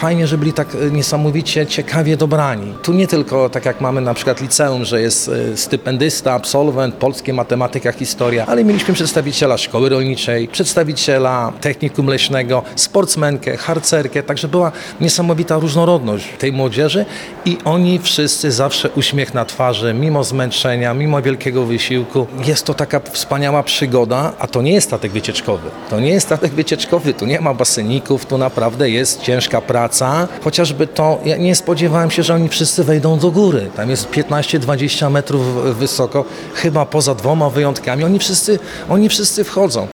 fajnie, że byli tak niesamowicie ciekawie dobrani. Tu nie tylko tak jak mamy na przykład liceum, że jest stypendysta, absolwent, polskie, matematyka, historia, ale mieliśmy przedstawiciela szkoły rolniczej, przedstawiciela technikum leśnego, sportsmenkę, harcerkę, także była niesamowita różnorodność tej młodzieży i oni wszyscy zawsze uśmiech na twarzy, mimo zmęczenia, mimo wielkiego wysiłku. Jest to taka wspaniała przygoda, a to nie jest statek wycieczkowy. To nie jest statek wycieczkowy, tu nie ma baseników, tu naprawdę jest ciężka praca. Chociażby to, ja nie spodziewałem się, że oni wszyscy wejdą do góry. Tam jest 15-20 metrów wysoko, chyba poza 2 wyjątkami. Oni wszyscy wchodzą.